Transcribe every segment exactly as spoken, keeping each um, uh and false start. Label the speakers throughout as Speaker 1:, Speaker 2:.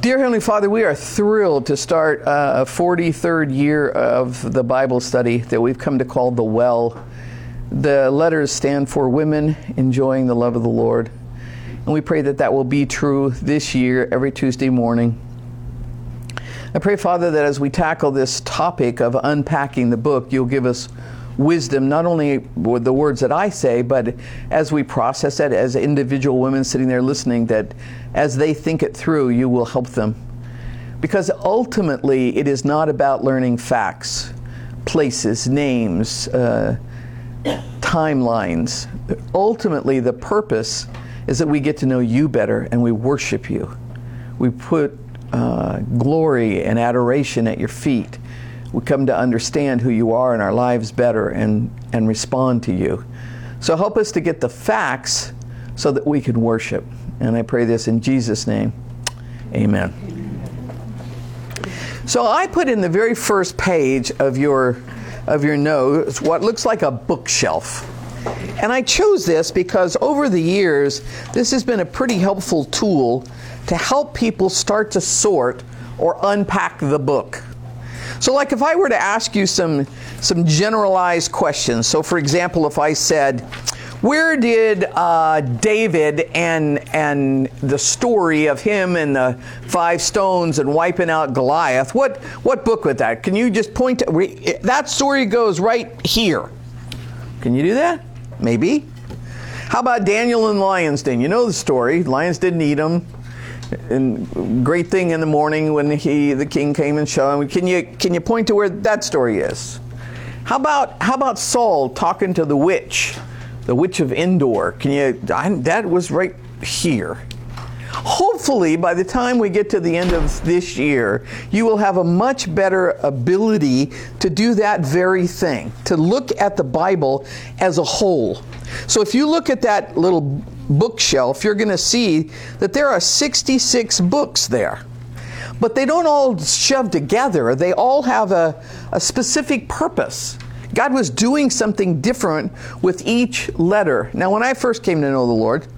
Speaker 1: Dear Heavenly Father, we are thrilled to start a forty-third year of the Bible study that we've come to call The Well. The letters stand for Women Enjoying the Love of the Lord. And we pray that that will be true this year, every Tuesday morning. I pray, Father, that as we tackle this topic of unpacking the book, you'll give us wisdom, not only with the words that I say, but as we process it as individual women sitting there listening, that as they think it through, you will help them. Because ultimately, it is not about learning facts, places, names, uh, timelines. Ultimately, the purpose is that we get to know you better and we worship you. We put uh, glory and adoration at your feet. We come to understand who you are in our lives better and, and respond to you. So help us to get the facts so that we can worship. And I pray this in Jesus' name. Amen. So I put in the very first page of your, of your notes what looks like a bookshelf. And I chose this because over the years, this has been a pretty helpful tool to help people start to sort or unpack the book. So like if I were to ask you some some generalized questions. So for example, if I said, where did uh, David and and the story of him and the five stones and wiping out Goliath, what what book was that? Can you just point to, that story goes right here. Can you do that? Maybe. How about Daniel and lions den? You know the story. Lions didn't eat him. And great thing in the morning when he, the king came and showed him. Can you can you point to where that story is? How about how about Saul talking to the witch, the witch of Endor? Can you? I, that was right here. Hopefully, by the time we get to the end of this year, you will have a much better ability to do that very thing, to look at the Bible as a whole. So if you look at that little bookshelf, you're going to see that there are sixty-six books there. But they don't all shove together. They all have a, a specific purpose. God was doing something different with each letter. Now, when I first came to know the Lord,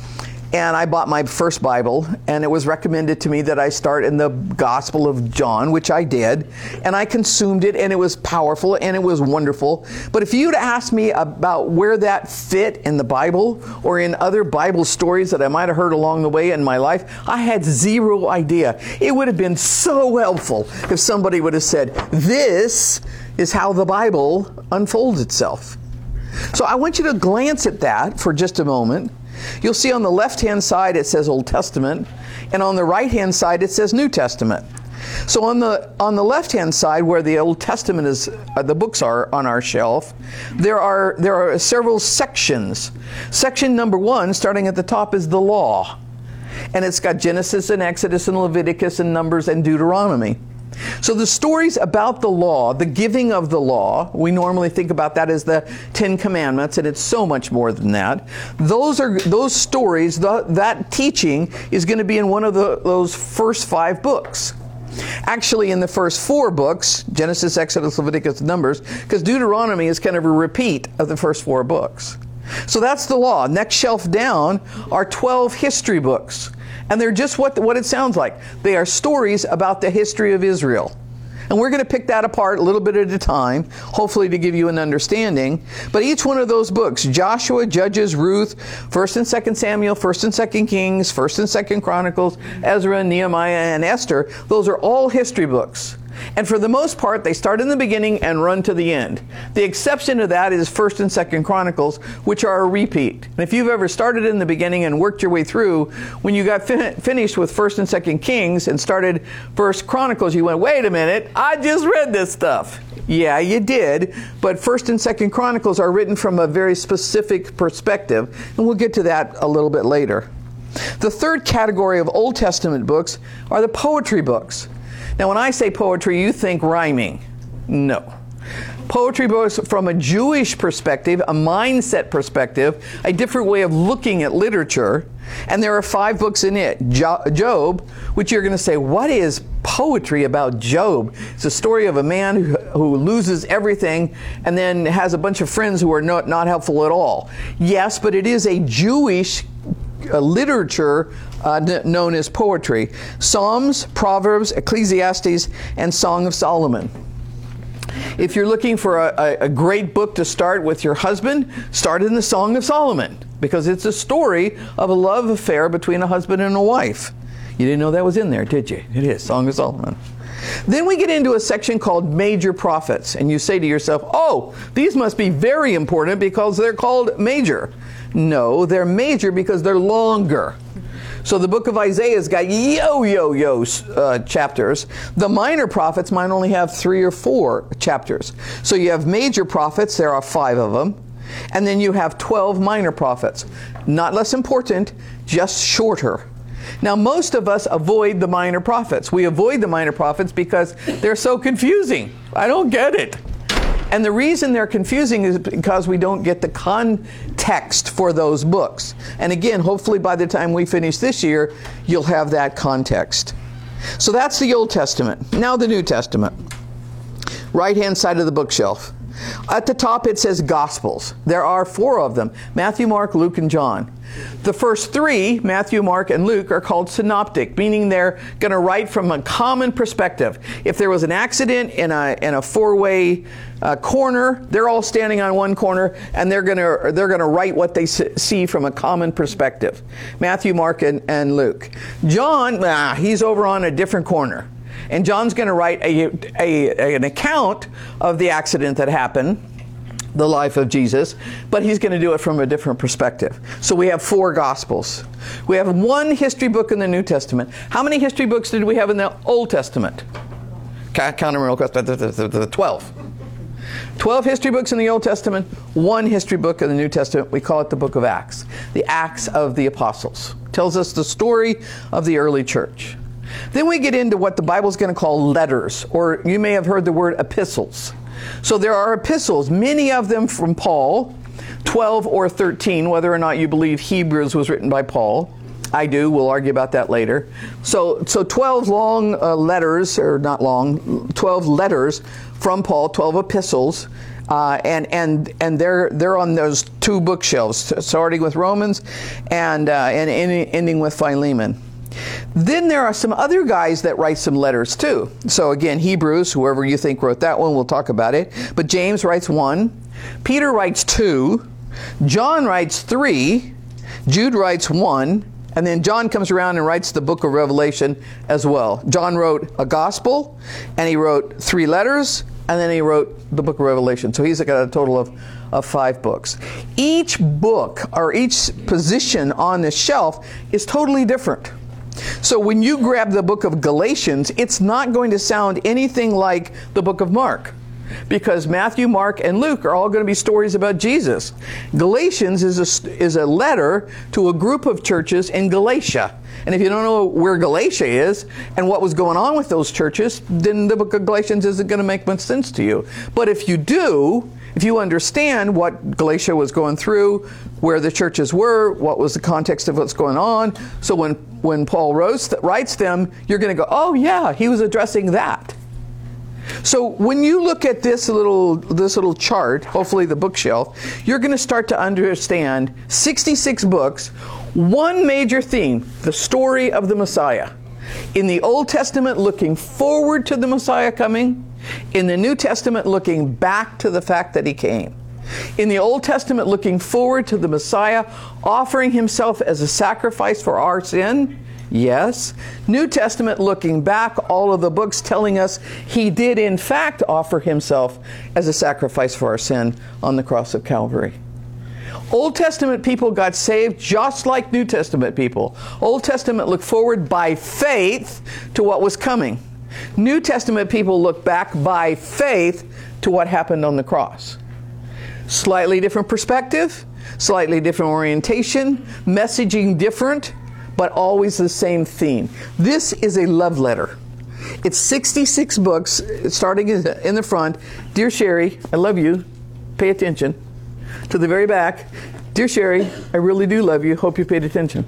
Speaker 1: and I bought my first Bible, and it was recommended to me that I start in the Gospel of John, which I did, and I consumed it, and it was powerful, and it was wonderful. But if you'd asked me about where that fit in the Bible, or in other Bible stories that I might have heard along the way in my life, I had zero idea. It would have been so helpful if somebody would have said, this is how the Bible unfolds itself. So I want you to glance at that for just a moment. You'll see on the left-hand side it says Old Testament, and on the right-hand side it says New Testament. So on the on the left-hand side, where the Old Testament is, uh, the books are on our shelf, there are there are several sections. Section number one, starting at the top, is the Law, and it's got Genesis and Exodus and Leviticus and Numbers and Deuteronomy. So the stories about the law, the giving of the law, we normally think about that as the Ten Commandments, and it's so much more than that. Those are those stories, the, that teaching is going to be in one of the, those first five books. Actually, in the first four books, Genesis, Exodus, Leviticus, and Numbers, because Deuteronomy is kind of a repeat of the first four books. So that's the law. Next shelf down are twelve history books. And they're just what, what it sounds like. They are stories about the history of Israel. And we're going to pick that apart a little bit at a time, hopefully to give you an understanding. But each one of those books, Joshua, Judges, Ruth, First and Second Samuel, First and Second Kings, First and Second Chronicles, Ezra, Nehemiah, and Esther, those are all history books. And for the most part, they start in the beginning and run to the end. The exception to that is First and Second Chronicles, which are a repeat. And if you've ever started in the beginning and worked your way through, when you got fin- finished with First and Second Kings and started First Chronicles, you went, wait a minute, I just read this stuff. Yeah, you did, but First and Second Chronicles are written from a very specific perspective, and we'll get to that a little bit later. The third category of Old Testament books are the poetry books. Now, when I say poetry, you think rhyming. No. Poetry books from a Jewish perspective, a mindset perspective, a different way of looking at literature. And there are five books in it. Jo- Job, which you're going to say, what is poetry about Job? It's a story of a man who, who loses everything and then has a bunch of friends who are not, not helpful at all. Yes, but it is a Jewish uh, literature uh, n- known as poetry. Psalms, Proverbs, Ecclesiastes, and Song of Solomon. If you're looking for a, a, a great book to start with your husband, start in the Song of Solomon, because it's a story of a love affair between a husband and a wife. You didn't know that was in there, did you? It is, Song of Solomon. Then we get into a section called Major Prophets, and you say to yourself, oh, these must be very important because they're called major. No, they're major because they're longer. So the book of Isaiah's got yo-yo-yo uh, chapters. The minor prophets might only have three or four chapters. So you have major prophets, there are five of them. And then you have twelve minor prophets. Not less important, just shorter. Now, most of us avoid the minor prophets. We avoid the minor prophets because they're so confusing. I don't get it. And the reason they're confusing is because we don't get the context for those books. And again, hopefully by the time we finish this year, you'll have that context. So that's the Old Testament. Now the New Testament. Right-hand side of the bookshelf. At the top it says Gospels. There are four of them: Matthew, Mark, Luke, and John. The first three, Matthew, Mark, and Luke, are called synoptic, meaning they're going to write from a common perspective. If there was an accident in a in a four-way uh, corner, they're all standing on one corner, and they're going to they're going to write what they see from a common perspective. Matthew, Mark, and, and Luke. John, ah, he's over on a different corner. And John's going to write a, a, an account of the accident that happened, the life of Jesus, but he's going to do it from a different perspective. So we have four Gospels. We have one history book in the New Testament. How many history books did we have in the Old Testament? Count them real quick. twelve. twelve history books in the Old Testament, one history book in the New Testament. We call it the book of Acts. The Acts of the Apostles. Tells us the story of the early church. Then we get into what the Bible's going to call letters, or you may have heard the word epistles. So there are epistles, many of them from Paul, twelve or thirteen, whether or not you believe Hebrews was written by Paul. I do. We'll argue about that later. So, so twelve long uh, letters, or not long, twelve letters from Paul, twelve epistles, uh, and and and they're they're on those two bookshelves, starting with Romans and uh, and ending with Philemon. Then there are some other guys that write some letters too. So again, Hebrews, whoever you think wrote that one, we'll talk about it. But James writes one. Peter writes two. John writes three. Jude writes one. And then John comes around and writes the book of Revelation as well. John wrote a gospel, and he wrote three letters, and then he wrote the book of Revelation. So he's got a total of, of five books. Each book, or each position on the shelf, is totally different. So when you grab the book of Galatians, it's not going to sound anything like the book of Mark, because Matthew, Mark, and Luke are all going to be stories about Jesus. Galatians is a, is a letter to a group of churches in Galatia. And if you don't know where Galatia is and what was going on with those churches, then the book of Galatians isn't going to make much sense to you. But if you do, if you understand what Galatia was going through, where the churches were, what was the context of what's going on, so when, when Paul wrote, writes them, you're going to go, oh yeah, he was addressing that. So when you look at this little this little chart, hopefully the bookshelf, you're going to start to understand sixty-six books, one major theme, the story of the Messiah. In the Old Testament, looking forward to the Messiah coming. In the New Testament, looking back to the fact that he came. In the Old Testament, looking forward to the Messiah offering himself as a sacrifice for our sin. Yes. New Testament, looking back, all of the books telling us he did in fact offer himself as a sacrifice for our sin on the cross of Calvary. Old Testament people got saved just like New Testament people. Old Testament looked forward by faith to what was coming. New Testament people look back by faith to what happened on the cross. Slightly different perspective, slightly different orientation, messaging different, but always the same theme. This is a love letter. It's sixty-six books, starting in the front. Dear Sherry, I love you. Pay attention. To the very back. Dear Sherry, I really do love you. Hope you paid attention.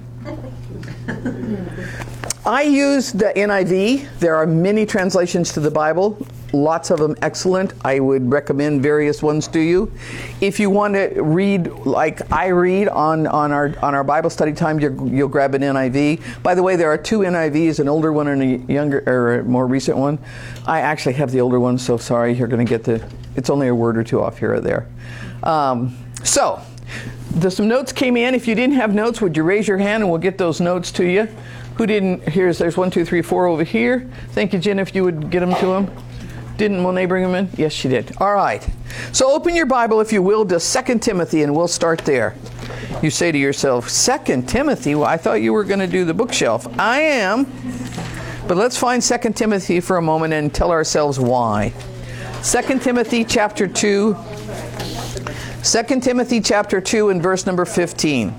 Speaker 1: I use the N I V. There are many translations to the Bible. lots of them excellent. I would recommend various ones to you. If you want to read like I read on, on our on our Bible study time, you'll, you'll grab an N I V. By the way, there are two N I Vs, an older one and a younger or a more recent one. I actually have the older one, so sorry, you're going to get the. It's only a word or two off here or there. Um, so. There's some notes came in. If you didn't have notes, would you raise your hand and we'll get those notes to you? Who didn't? Here's there's one, two, three, four over here. Thank you, Jen, if you would get them to them. Didn't Monet bring them in? Yes, she did. All right. So open your Bible, if you will, to Second Timothy, and we'll start there. You say to yourself, Second Timothy? Well, I thought you were going to do the bookshelf. I am. But let's find Second Timothy for a moment and tell ourselves why. Second Timothy chapter two. Second Timothy chapter two and verse number fifteen.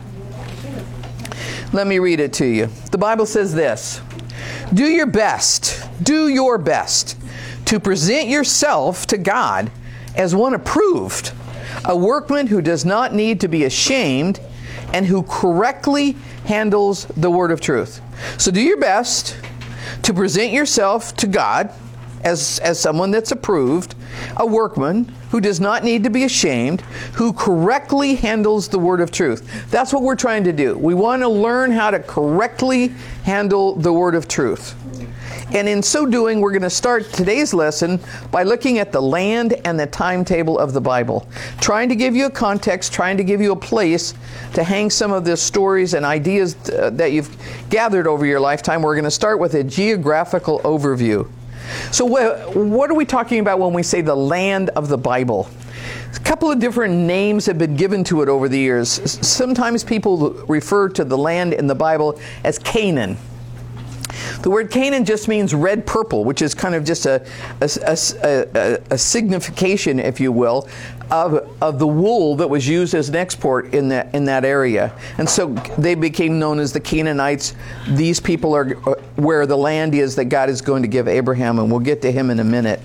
Speaker 1: Let me read it to you. The Bible says this. Do your best, do your best to present yourself to God as one approved, a workman who does not need to be ashamed and who correctly handles the word of truth. So do your best to present yourself to God as, as someone that's approved, a workman who does not need to be ashamed, who correctly handles the word of truth. That's what we're trying to do. We want to learn how to correctly handle the word of truth. And in so doing, we're going to start today's lesson by looking at the land and the timetable of the Bible. Trying to give you a context, trying to give you a place to hang some of the stories and ideas uh, that you've gathered over your lifetime. We're going to start with a geographical overview. So wh- what are we talking about when we say the land of the Bible? A couple of different names have been given to it over the years. Sometimes people refer to the land in the Bible as Canaan. The word Canaan just means red purple, which is kind of just a, a, a, a, a signification, if you will, of, of the wool that was used as an export in that, in that area. And so they became known as the Canaanites. These people are where the land is that God is going to give Abraham, and we'll get to him in a minute.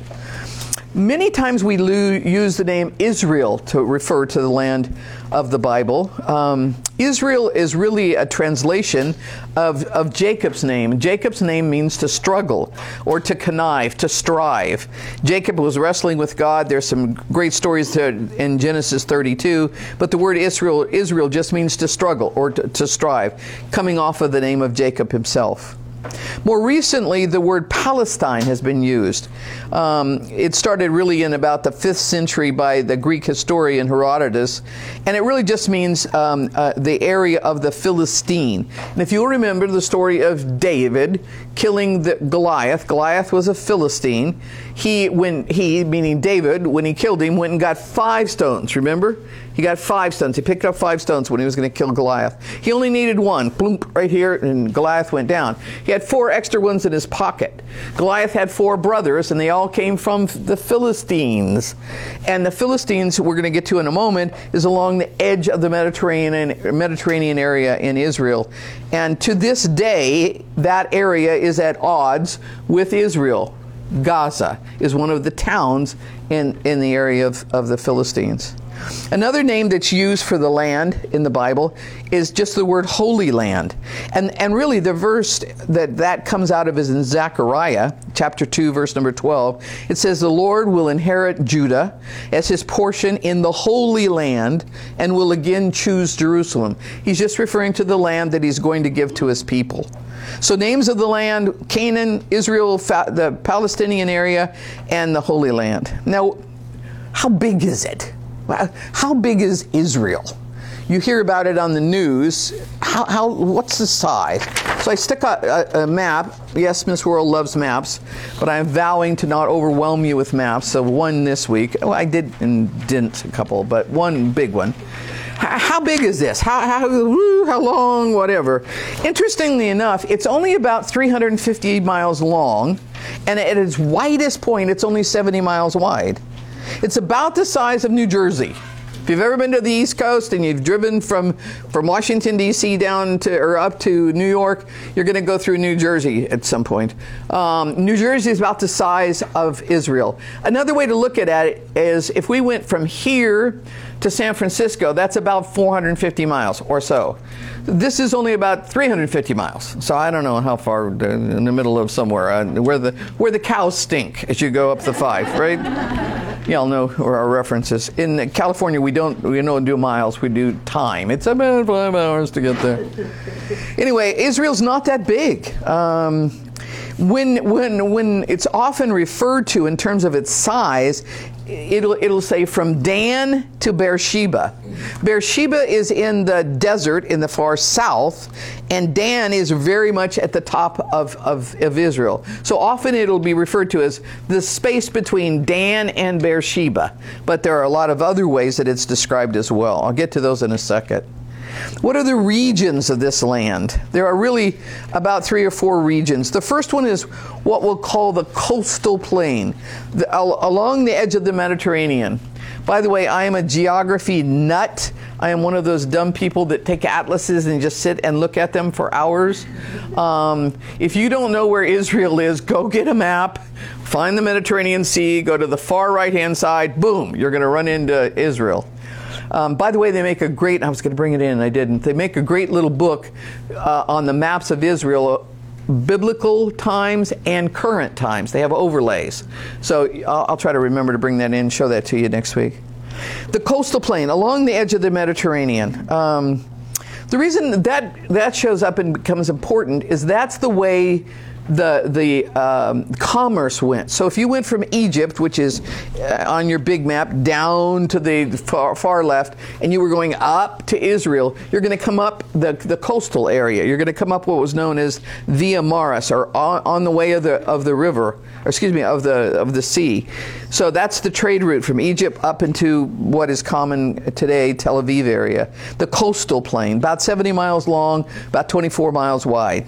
Speaker 1: Many times we lo- use the name Israel to refer to the land of the Bible. Um, Israel is really a translation of, of Jacob's name. Jacob's name means to struggle or to connive, to strive. Jacob was wrestling with God. There's some great stories there in Genesis thirty-two, but the word Israel, Israel just means to struggle or to, to strive, coming off of the name of Jacob himself. More recently, the word Palestine has been used. Um, it started really in about the fifth century by the Greek historian Herodotus, and it really just means um, uh, the area of the Philistine. And if you'll remember the story of David killing the Goliath, Goliath was a Philistine. He, when he, meaning David, when he killed him, went and got five stones, remember? He got five stones. He picked up five stones when he was going to kill Goliath. He only needed one, bloop, right here, and Goliath went down. He had four extra ones in his pocket. Goliath had four brothers, and they all came from the Philistines. And the Philistines, we're going to get to in a moment, is along the edge of the Mediterranean, Mediterranean area in Israel. And to this day, that area is at odds with Israel. Gaza is one of the towns in, in the area of, of the Philistines. Another name that's used for the land in the Bible is just the word Holy Land. And and really the verse that that comes out of is in Zechariah, chapter two, verse number twelve. It says, the Lord will inherit Judah as his portion in the Holy Land and will again choose Jerusalem. He's just referring to the land that he's going to give to his people. So names of the land, Canaan, Israel, the Palestinian area, and the Holy Land. Now, how big is it? How big is Israel? You hear about it on the news. How, how, what's the size? So I stick a, a, a map. Yes, Miss World loves maps, but I'm vowing to not overwhelm you with maps. So one this week. Well, I did and didn't a couple, but one big one. How, how big is this? How, how, woo, how long? Whatever. Interestingly enough, it's only about three hundred fifty miles long, and at its widest point, it's only seventy miles wide. It's about the size of New Jersey. If you've ever been to the East Coast and you've driven from, from Washington, D C down to, or up to New York, you're going to go through New Jersey at some point. Um, New Jersey is about the size of Israel. Another way to look at it is if we went from here to San Francisco, that's about four hundred fifty miles or so. This is only about three hundred fifty miles. So I don't know how far, in the middle of somewhere, uh, where the where the cows stink as you go up the five, right? Y'all know our references. In California, we don't we don't do miles, we do time. It's about five hours to get there. Anyway, Israel's not that big. Um, when when when it's often referred to in terms of its size, It'll, it'll say from Dan to Beersheba. Beersheba is in the desert in the far south, and Dan is very much at the top of, of, of Israel. So often it'll be referred to as the space between Dan and Beersheba. But there are a lot of other ways that it's described as well. I'll get to those in a second. What are the regions of this land? There are really about three or four regions. The first one is what we'll call the coastal plain, the, al- along the edge of the Mediterranean. By the way, I am a geography nut. I am one of those dumb people that take atlases and just sit and look at them for hours. Um, if you don't know where Israel is, go get a map, find the Mediterranean Sea, go to the far right-hand side, boom, you're going to run into Israel. Um, by the way, they make a great, I was going to bring it in and I didn't, they make a great little book uh, on the maps of Israel, biblical times and current times. They have overlays. So I'll, I'll try to remember to bring that in and show that to you next week. The coastal plain along the edge of the Mediterranean. Um, the reason that that shows up and becomes important is that's the way the the um, commerce went. So if you went from Egypt, which is uh, on your big map, down to the far, far left, and you were going up to Israel, you're going to come up the, the coastal area. You're going to come up what was known as Via Maris, or on, on the way of the of the river, or excuse me, of the of the sea. So that's the trade route from Egypt up into what is common today, Tel Aviv area. The coastal plain, about seventy miles long, about twenty-four miles wide.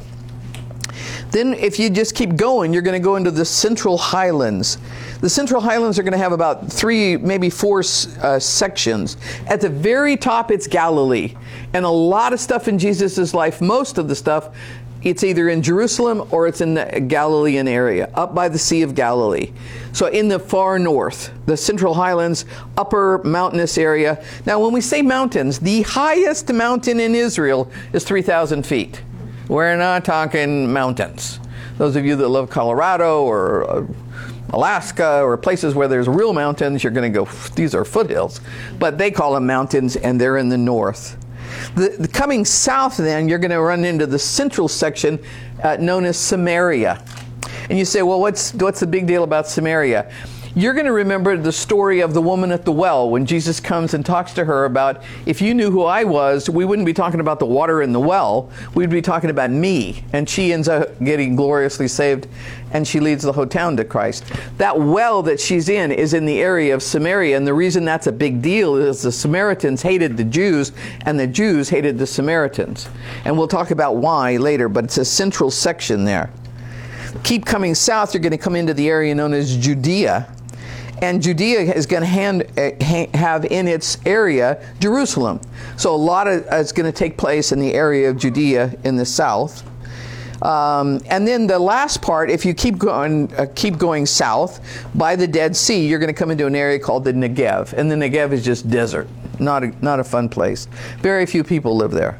Speaker 1: Then if you just keep going, you're going to go into the Central Highlands. The Central Highlands are going to have about three, maybe four uh, sections. At the very top, it's Galilee. And a lot of stuff in Jesus' life, most of the stuff, it's either in Jerusalem or it's in the Galilean area, up by the Sea of Galilee. So in the far north, the Central Highlands, upper mountainous area. Now, when we say mountains, the highest mountain in Israel is three thousand feet. We're not talking mountains. Those of you that love Colorado or uh, Alaska or places where there's real mountains, you're going to go, these are foothills. But they call them mountains, and they're in the north. The, the coming south, then, you're going to run into the central section uh, known as Samaria. And you say, well, what's what's the big deal about Samaria? You're going to remember the story of the woman at the well when Jesus comes and talks to her about, if you knew who I was, we wouldn't be talking about the water in the well. We'd be talking about me. And she ends up getting gloriously saved, and she leads the whole town to Christ. That well that she's in is in the area of Samaria, and the reason that's a big deal is the Samaritans hated the Jews, and the Jews hated the Samaritans. And we'll talk about why later, but it's a central section there. Keep coming south, you're going to come into the area known as Judea. And Judea is going to hand, uh, ha- have in its area Jerusalem. So a lot of, uh, is going to take place in the area of Judea in the south. Um, and then the last part, if you keep going, uh, keep going south by the Dead Sea, you're going to come into an area called the Negev. And the Negev is just desert, not a, not a fun place. Very few people live there.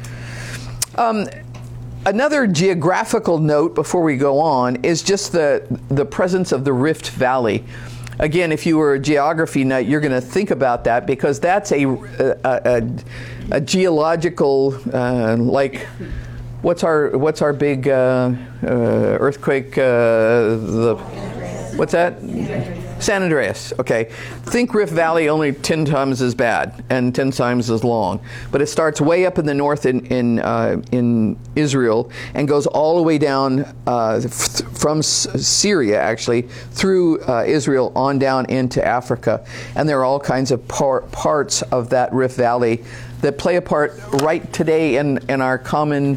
Speaker 1: Um, Another geographical note before we go on is just the the presence of the Rift Valley. Again, if you were a geography nut, you're going to think about that because that's a a, a, a geological uh, like what's our what's our big uh, uh, earthquake? Uh, the what's that? San Andreas. Okay, think Rift Valley, only ten times as bad and ten times as long. But it starts way up in the north in in, uh, in Israel and goes all the way down uh, f- from S- Syria, actually, through uh, Israel on down into Africa. And there are all kinds of par- parts of that Rift Valley that play a part right today in, in our common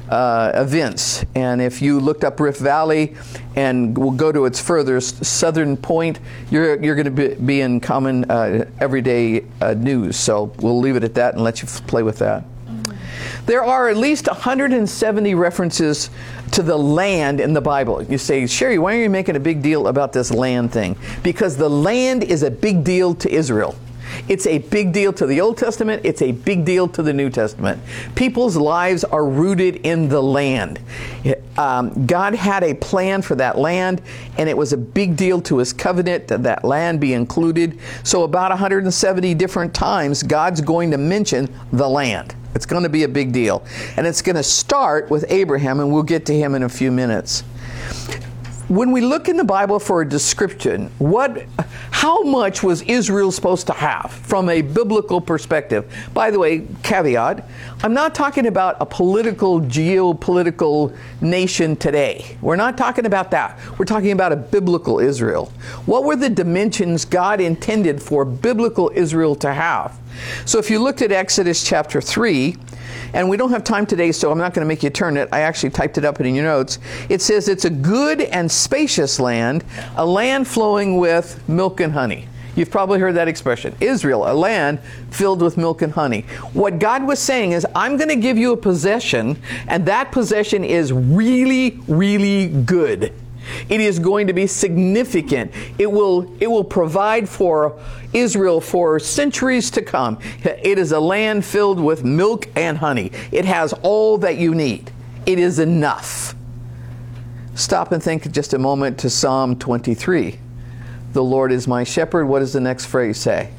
Speaker 1: uh, events. And if you looked up Rift Valley and will go to its furthest southern point, you're you're going to be, be in common uh, everyday uh, news. So we'll leave it at that and let you f- play with that. There are at least one hundred seventy references to the land in the Bible. You say, Sherry, why are you making a big deal about this land thing? Because the land is a big deal to Israel. It's a big deal to the Old Testament. It's a big deal to the New Testament. People's lives are rooted in the land. Um, God had a plan for that land, and it was a big deal to his covenant that that land be included. So about one hundred seventy different times, God's going to mention the land. It's going to be a big deal. And it's going to start with Abraham, and we'll get to him in a few minutes. When we look in the Bible for a description, what, how much was Israel supposed to have from a biblical perspective? By the way, caveat, I'm not talking about a political, geopolitical nation today. We're not talking about that. We're talking about a biblical Israel. What were the dimensions God intended for biblical Israel to have? So if you looked at Exodus chapter three, and we don't have time today, so I'm not going to make you turn it. I actually typed it up in your notes. It says it's a good and spacious land, a land flowing with milk and honey. You've probably heard that expression. Israel, a land filled with milk and honey. What God was saying is, I'm going to give you a possession, and that possession is really, really good. It is going to be significant. It will, it will provide for Israel for centuries to come. It is a land filled with milk and honey. It has all that you need. It is enough. Stop and think just a moment to Psalm twenty-three. The Lord is my shepherd. What does the next phrase say?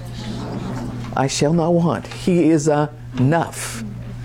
Speaker 1: I shall not want. He is enough.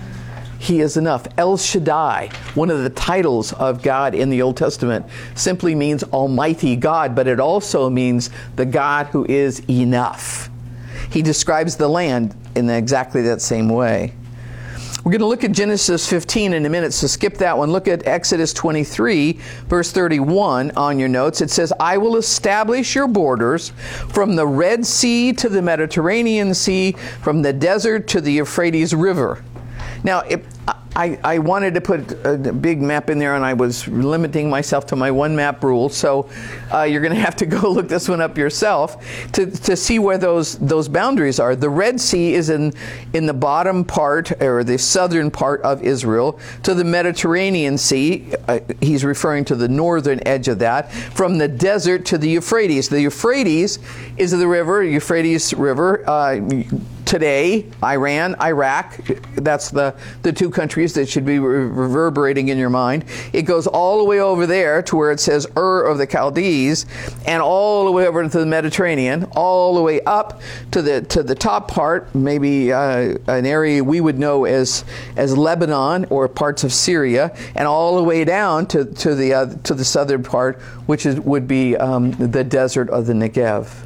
Speaker 1: He is enough. El Shaddai, one of the titles of God in the Old Testament, simply means Almighty God, but it also means the God who is enough. He describes the land in exactly that same way. We're going to look at Genesis fifteen in a minute, so skip that one. Look at Exodus twenty-three, verse thirty-one on your notes. It says, I will establish your borders from the Red Sea to the Mediterranean Sea, from the desert to the Euphrates River. Now, if, I, I wanted to put a big map in there, and I was limiting myself to my one map rule, so uh, you're going to have to go look this one up yourself to, to see where those those boundaries are. The Red Sea is in, in the bottom part, or the southern part of Israel, to the Mediterranean Sea. Uh, he's referring to the northern edge of that, from the desert to the Euphrates. The Euphrates is the river, Euphrates River, uh, today, Iran, Iraq, that's the, the two countries that should be re- reverberating in your mind. It goes all the way over there to where it says Ur of the Chaldees, and all the way over to the Mediterranean, all the way up to the to the top part, maybe uh, an area we would know as as Lebanon or parts of Syria, and all the way down to to the uh, to the southern part, which is would be um, the desert of the Negev.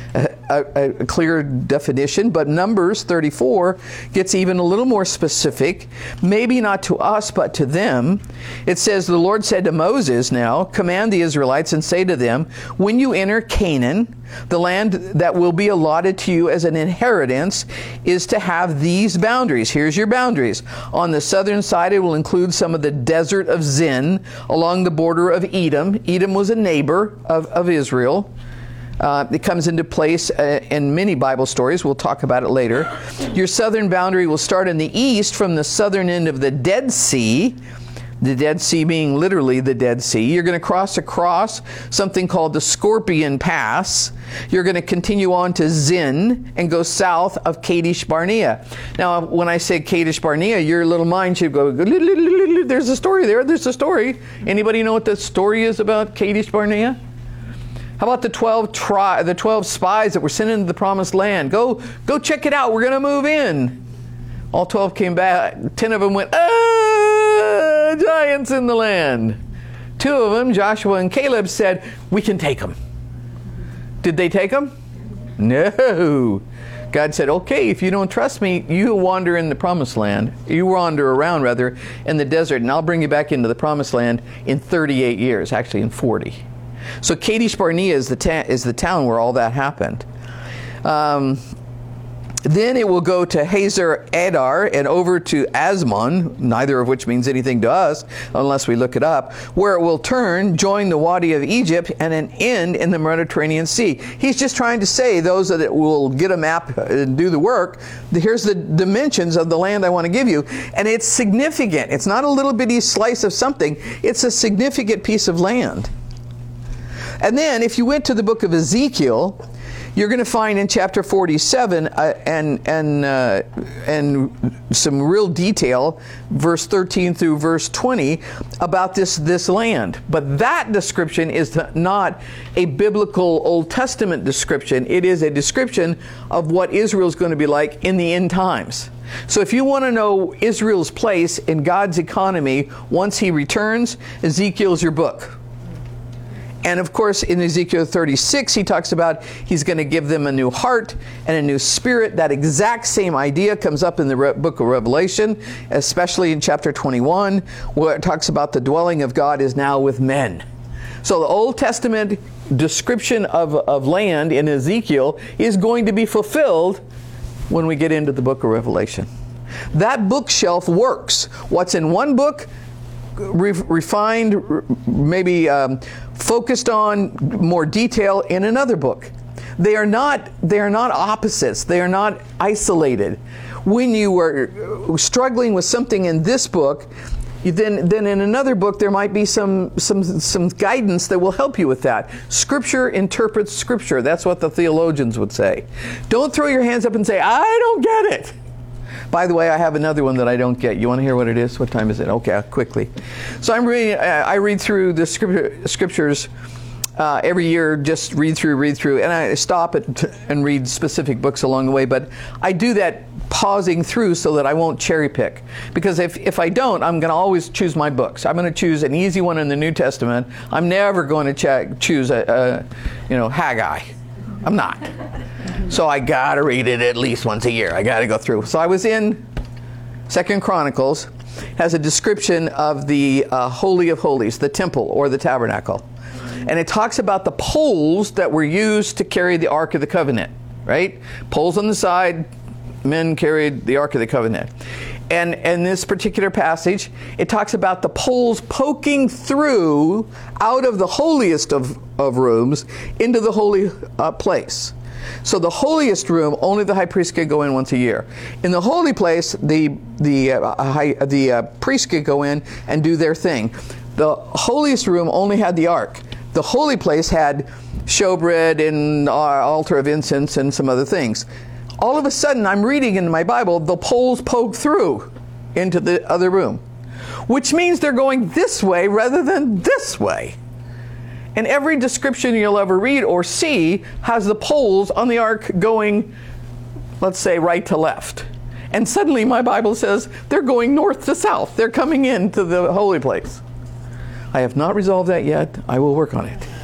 Speaker 1: A, a, a clear definition, but Numbers thirty-four gets even a little more specific, maybe not to us, but to them. It says, the Lord said to Moses, now, command the Israelites and say to them, when you enter Canaan, the land that will be allotted to you as an inheritance is to have these boundaries. Here's your boundaries. On the southern side, it will include some of the desert of Zin along the border of Edom. Edom was a neighbor of, of Israel. Uh, it comes into place uh, in many Bible stories. We'll talk about it later. Your southern boundary will start in the east from the southern end of the Dead Sea. The Dead Sea being literally the Dead Sea. You're going to cross across something called the Scorpion Pass. You're going to continue on to Zin and go south of Kadesh Barnea. Now, when I say Kadesh Barnea, your little mind should go, there's a story there, there's a story. Anybody know what the story is about Kadesh Barnea? How about the twelve tri- the twelve spies that were sent into the promised land? Go, go check it out. We're going to move in. All twelve came back. Ten of them went, ah, giants in the land. Two of them, Joshua and Caleb, said, we can take them. Did they take them? No. God said, okay, if you don't trust me, you wander in the promised land. You wander around, rather, in the desert, and I'll bring you back into the promised land in thirty-eight years, actually in forty. So Kadesh Barnea is the ta- is the town where all that happened. Um, Then it will go to Hazar Adar and over to Asmon, neither of which means anything to us unless we look it up, where it will turn, join the Wadi of Egypt, and an end in the Mediterranean Sea. He's just trying to say, those that will get a map and do the work, here's the dimensions of the land I want to give you. And it's significant. It's not a little bitty slice of something. It's a significant piece of land. And then if you went to the book of Ezekiel, you're going to find in chapter forty-seven uh, and and uh, and some real detail, verse thirteen through verse twenty, about this this land. But that description is not a biblical Old Testament description. It is a description of what Israel is going to be like in the end times. So if you want to know Israel's place in God's economy once He returns, Ezekiel's your book. And of course, in Ezekiel thirty-six, he talks about he's going to give them a new heart and a new spirit. That exact same idea comes up in the Re- book of Revelation, especially in chapter twenty-one, where it talks about the dwelling of God is now with men. So the Old Testament description of, of land in Ezekiel is going to be fulfilled when we get into the book of Revelation. That bookshelf works. What's in one book, Re- refined, maybe um, focused on more detail in another book. They are not, they are not opposites. They are not isolated. When you are struggling with something in this book, then, then in another book there might be some, some, some guidance that will help you with that. Scripture interprets Scripture. That's what the theologians would say. Don't throw your hands up and say, I don't get it. By the way, I have another one that I don't get. You want to hear what it is? What time is it? Okay, quickly. So I'm reading. I read through the scripture, scriptures uh, every year. Just read through, read through, and I stop it and read specific books along the way. But I do that pausing through so that I won't cherry pick. Because if if I don't, I'm going to always choose my books. I'm going to choose an easy one in the New Testament. I'm never going to ch- choose a, a you know Haggai. I'm not. So I got to read it at least once a year. I got to go through. So I was in Second Chronicles, has a description of the uh, Holy of Holies, the temple or the tabernacle. And it talks about the poles that were used to carry the Ark of the Covenant, right? Poles on the side, men carried the Ark of the Covenant. And in this particular passage, it talks about the poles poking through out of the holiest of, of rooms into the holy uh, place. So the holiest room, only the high priest could go in once a year. In the holy place, the the uh, high, the uh, priest could go in and do their thing. The holiest room only had the ark. The holy place had showbread and uh, altar of incense and some other things. All of a sudden, I'm reading in my Bible, the poles poke through into the other room, which means they're going this way rather than this way. And every description you'll ever read or see has the poles on the ark going, let's say, right to left. And suddenly my Bible says they're going north to south. They're coming into the holy place. I have not resolved that yet. I will work on it.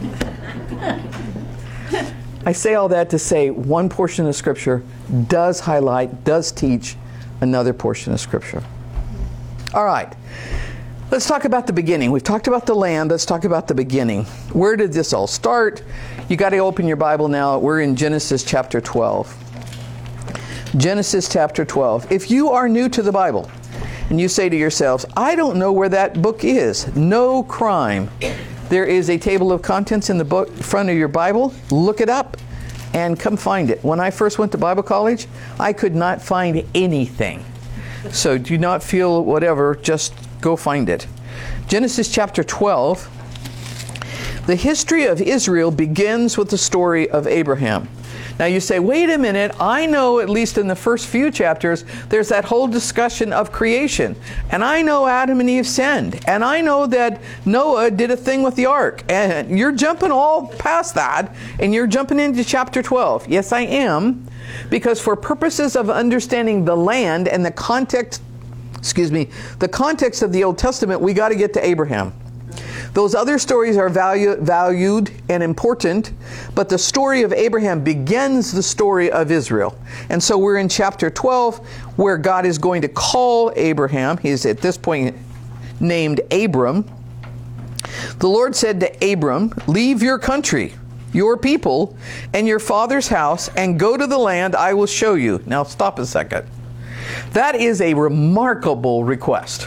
Speaker 1: I say all that to say one portion of Scripture does highlight, does teach another portion of Scripture. All right. Let's talk about the beginning. We've talked about the land. Let's talk about the beginning. Where did this all start? You got to open your Bible now. We're in Genesis chapter twelve. Genesis chapter twelve. If you are new to the Bible and you say to yourselves, I don't know where that book is, no crime. There is a table of contents in the book front of your Bible. Look it up and come find it. When I first went to Bible college, I could not find anything. So do not feel whatever, just go find it. Genesis chapter twelve. The history of Israel begins with the story of Abraham. Now you say, wait a minute, I know at least in the first few chapters, there's that whole discussion of creation. And I know Adam and Eve sinned. And I know that Noah did a thing with the ark. And you're jumping all past that, and you're jumping into chapter twelve. Yes, I am. Because for purposes of understanding the land and the context, excuse me, the context of the Old Testament, we got to get to Abraham. Those other stories are value, valued and important, but the story of Abraham begins the story of Israel. And so we're in chapter twelve, where God is going to call Abraham. He's at this point named Abram. The Lord said to Abram, leave your country your people, and your father's house, and go to the land I will show you. Now stop a second. That is a remarkable request.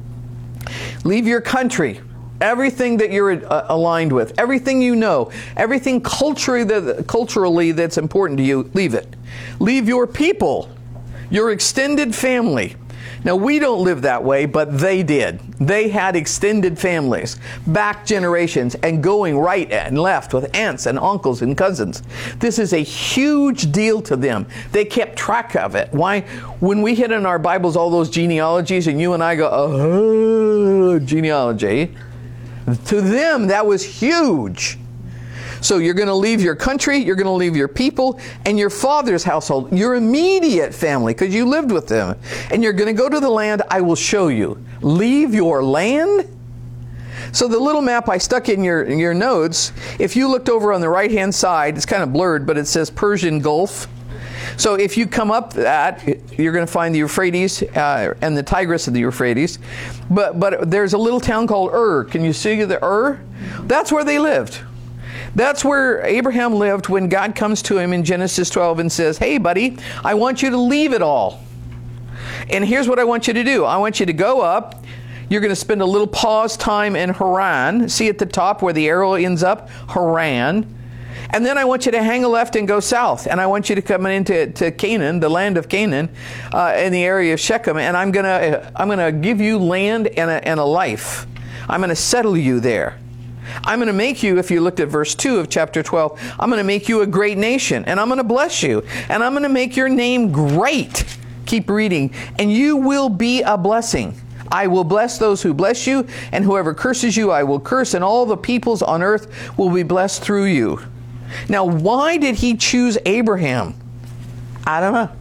Speaker 1: Leave your country, everything that you're uh, aligned with, everything you know, everything culturally, that, culturally that's important to you, leave it. Leave your people, your extended family. Now, we don't live that way, but they did. They had extended families, back generations, and going right and left with aunts and uncles and cousins. This is a huge deal to them. They kept track of it. Why? When we hit in our Bibles all those genealogies, and you and I go, oh, genealogy, to them that was huge. So you're going to leave your country, you're going to leave your people, and your father's household, your immediate family, because you lived with them. And you're going to go to the land I will show you. Leave your land? So the little map I stuck in your, in your notes, if you looked over on the right-hand side, it's kind of blurred, but it says Persian Gulf. So if you come up that, you're going to find the Euphrates uh, and the Tigris of the Euphrates. But, but there's a little town called Ur. Can you see the Ur? That's where they lived. That's where Abraham lived when God comes to him in Genesis twelve and says, hey, buddy, I want you to leave it all. And here's what I want you to do. I want you to go up. You're going to spend a little pause time in Haran. See at the top where the arrow ends up? Haran. And then I want you to hang a left and go south. And I want you to come into to Canaan, the land of Canaan, uh, in the area of Shechem. And I'm going to I'm going to give you land and a, and a life. I'm going to settle you there. I'm going to make you, if you looked at verse two of chapter twelve, I'm going to make you a great nation, and I'm going to bless you, and I'm going to make your name great. Keep reading. And you will be a blessing. I will bless those who bless you, and whoever curses you I will curse, and all the peoples on earth will be blessed through you. Now, why did he choose Abraham? I don't know.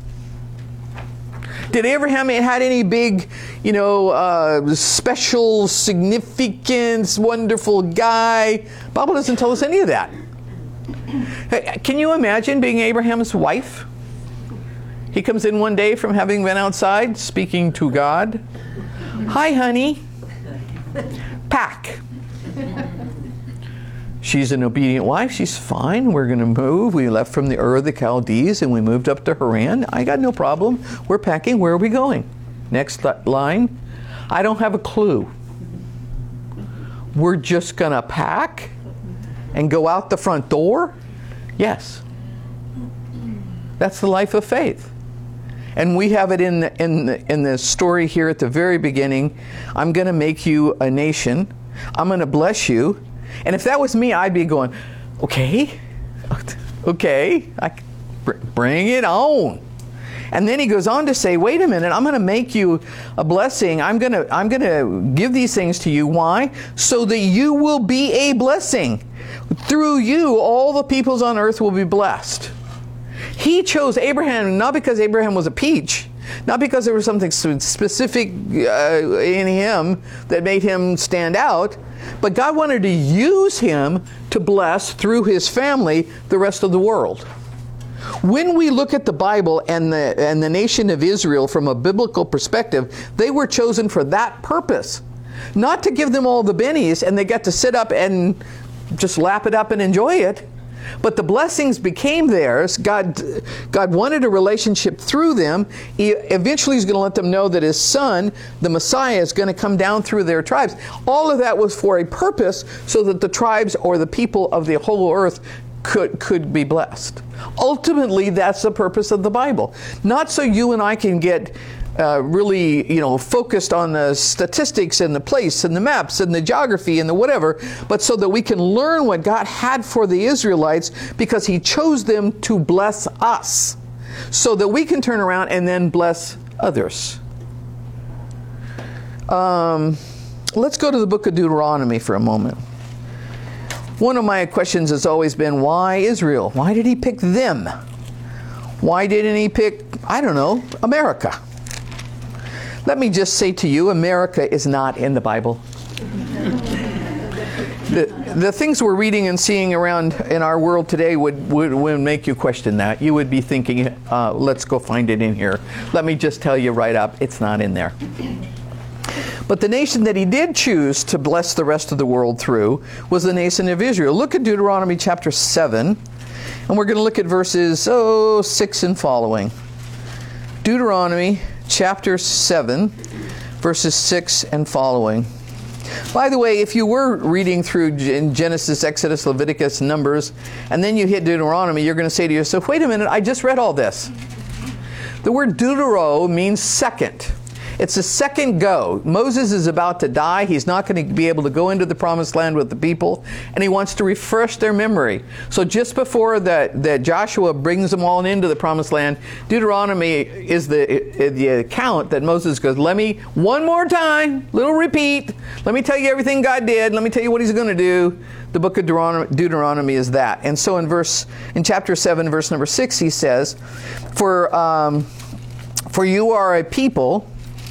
Speaker 1: Did Abraham had any big, you know, uh, special significance, wonderful guy? The Bible doesn't tell us any of that. Hey, can you imagine being Abraham's wife? He comes in one day from having been outside speaking to God. Hi, honey. Pack. She's an obedient wife. She's fine. We're going to move. We left from the Ur of the Chaldees and we moved up to Haran. I got no problem. We're packing. Where are we going? Next line. I don't have a clue. We're just going to pack and go out the front door? Yes. That's the life of faith. And we have it in the, in the, in the story here at the very beginning. I'm going to make you a nation. I'm going to bless you. And if that was me, I'd be going, okay, okay, I, bring it on. And then he goes on to say, wait a minute, I'm going to make you a blessing. I'm going to, I'm going to give these things to you. Why? So that you will be a blessing. Through you, all the peoples on earth will be blessed. He chose Abraham not because Abraham was a peach, not because there was something specific uh, in him that made him stand out, but God wanted to use him to bless through his family the rest of the world. When we look at the Bible and the and the nation of Israel from a biblical perspective, they were chosen for that purpose. Not to give them all the bennies and they got to sit up and just lap it up and enjoy it. But the blessings became theirs. God, God wanted a relationship through them. He eventually is going to let them know that his son, the Messiah, is going to come down through their tribes. All of that was for a purpose so that the tribes or the people of the whole earth could, could be blessed. Ultimately, that's the purpose of the Bible. Not so you and I can get Uh, really, you know, focused on the statistics and the place and the maps and the geography and the whatever, but so that we can learn what God had for the Israelites because he chose them to bless us so that we can turn around and then bless others. Um, let's go to the book of Deuteronomy for a moment. One of my questions has always been, why Israel? Why did he pick them? Why didn't he pick, I don't know, America? Let me just say to you, America is not in the Bible. the, the things we're reading and seeing around in our world today would, would, would make you question that. You would be thinking, uh, let's go find it in here. Let me just tell you right up, it's not in there. But the nation that he did choose to bless the rest of the world through was the nation of Israel. Look at Deuteronomy chapter seven, and we're going to look at verses oh, six and following. Deuteronomy chapter seven, verses six and following. By the way, if you were reading through in Genesis, Exodus, Leviticus, Numbers, and then you hit Deuteronomy, you're going to say to yourself, wait a minute, I just read all this. The word deutero means second. It's a second go. Moses is about to die. He's not going to be able to go into the promised land with the people, and he wants to refresh their memory. So just before that, that Joshua brings them all into the promised land, Deuteronomy is the, the account that Moses goes, let me, one more time, little repeat, let me tell you everything God did, let me tell you what he's going to do. The book of Deuteronomy, Deuteronomy is that. And so in verse, in chapter seven, verse number six, he says, For, um, for you are a people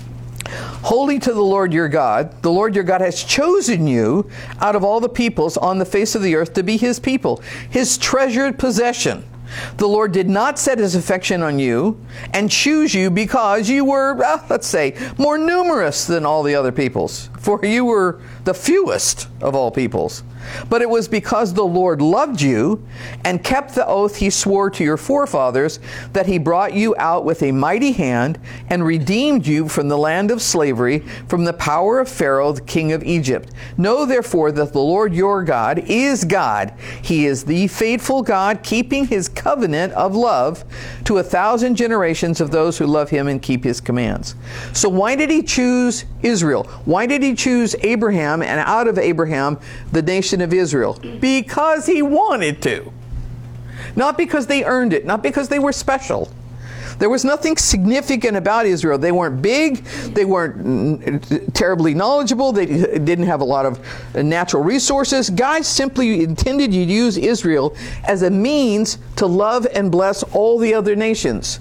Speaker 1: holy to the Lord your God. The Lord your God has chosen you out of all the peoples on the face of the earth to be his people, his treasured possession. The Lord did not set his affection on you and choose you because you were, uh, let's say, more numerous than all the other peoples, for you were the fewest of all peoples. But it was because the Lord loved you and kept the oath he swore to your forefathers that he brought you out with a mighty hand and redeemed you from the land of slavery, from the power of Pharaoh, the king of Egypt. Know therefore that the Lord your God is God. He is the faithful God, keeping his covenant of love to a thousand generations of those who love him and keep his commands. So why did he choose Israel? Why did he choose Abraham, and out of Abraham the nation of Israel? Because he wanted to. Not because they earned it, not because they were special. There was nothing significant about Israel. They weren't big, they weren't terribly knowledgeable, they didn't have a lot of natural resources. God simply intended you to use Israel as a means to love and bless all the other nations.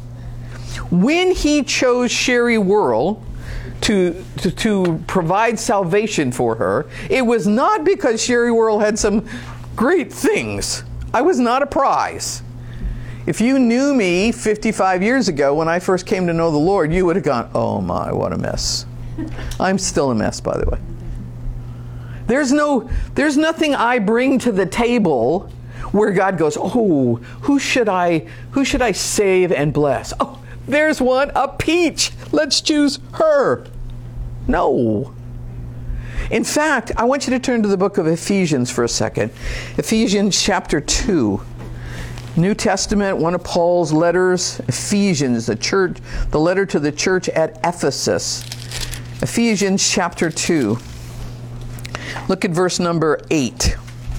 Speaker 1: When he chose Sherry Worrell To, to, to provide salvation for her, it was not because Sherry Worrell had some great things. I was not a prize. If you knew me fifty-five years ago when I first came to know the Lord, you would have gone, oh my, what a mess. I'm still a mess, by the way. There's no, there's nothing I bring to the table where God goes, oh, who should I, who should I save and bless? Oh, there's one, a peach. Let's choose her. No. In fact, I want you to turn to the book of Ephesians for a second. Ephesians chapter two. New Testament, one of Paul's letters. Ephesians, the church, the letter to the church at Ephesus. Ephesians chapter two. Look at verse number eight.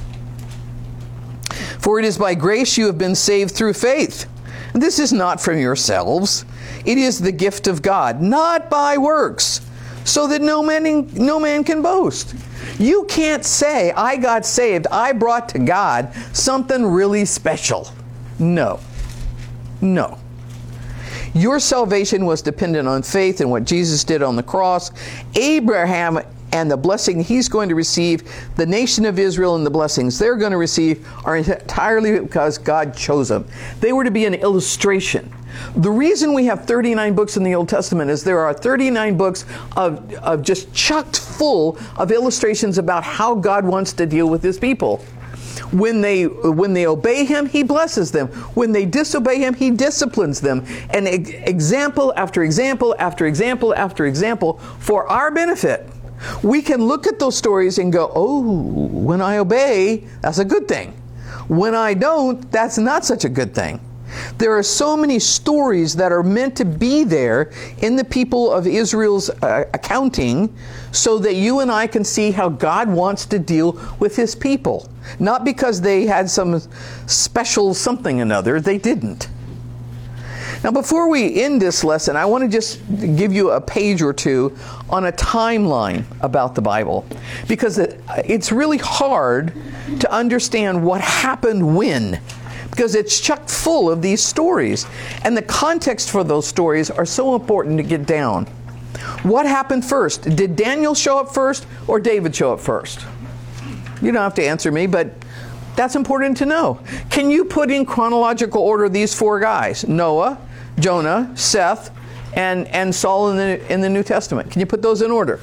Speaker 1: For it is by grace you have been saved through faith. This is not from yourselves. It is the gift of God, not by works, so that no man, no man can boast. You can't say, I got saved, I brought to God something really special. No. No. Your salvation was dependent on faith in what Jesus did on the cross. Abraham and the blessing he's going to receive, the nation of Israel and the blessings they're going to receive are entirely because God chose them. They were to be an illustration. The reason we have thirty-nine books in the Old Testament is there are thirty-nine books of, of just chocked full of illustrations about how God wants to deal with his people. When they, when they obey him, he blesses them. When they disobey him, he disciplines them. And example after example after example after example for our benefit. We can look at those stories and go, oh, when I obey, that's a good thing. When I don't, that's not such a good thing. There are so many stories that are meant to be there in the people of Israel's uh, accounting so that you and I can see how God wants to deal with his people. Not because they had some special something or another. They didn't. Now, before we end this lesson, I want to just give you a page or two on a timeline about the Bible, because it, it's really hard to understand what happened when, because it's chock full of these stories, and the context for those stories are so important to get down. What happened first? Did Daniel show up first or David show up first? You don't have to answer me, but that's important to know. Can you put in chronological order these four guys? Noah, Jonah, Seth, and, and Saul in the, in the New Testament. Can you put those in order?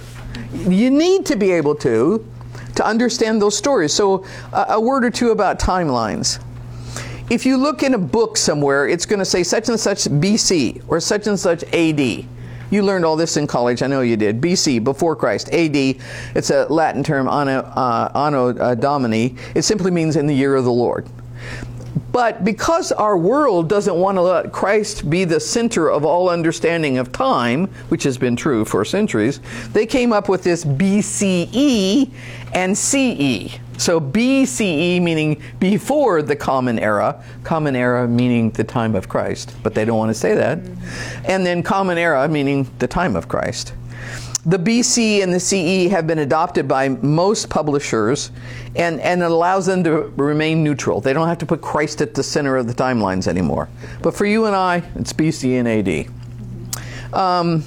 Speaker 1: you need to be able to, to understand those stories. So uh, a word or two about timelines. If you look in a book somewhere, it's going to say such and such B C or such and such A D. You learned all this in college. I know you did. B C, before Christ. A D, it's a Latin term, anno, uh, anno uh, Domini. It simply means in the year of the Lord. But because our world doesn't want to let Christ be the center of all understanding of time, which has been true for centuries, they came up with this B C E and C E. So B C E meaning before the Common Era, Common Era meaning the time of Christ, but they don't want to say that. And then Common Era meaning the time of Christ. The B C and the C E have been adopted by most publishers, and, and it allows them to remain neutral. They don't have to put Christ at the center of the timelines anymore. But for you and I, it's B C and A D. Um,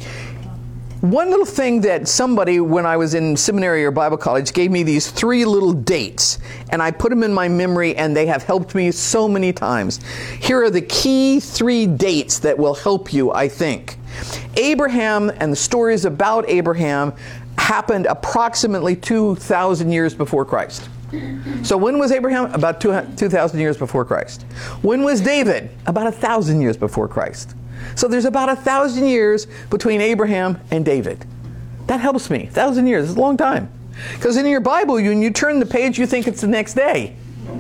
Speaker 1: One little thing that somebody, when I was in seminary or Bible college, gave me these three little dates, and I put them in my memory, and they have helped me so many times. Here are the key three dates that will help you, I think. Abraham and the stories about Abraham happened approximately two thousand years before Christ. So when was Abraham? About two thousand years before Christ. When was David? About one thousand years before Christ. So there's about a thousand years between Abraham and David. That helps me. A thousand years is a long time. Because in your Bible, you, when you turn the page, you think it's the next day.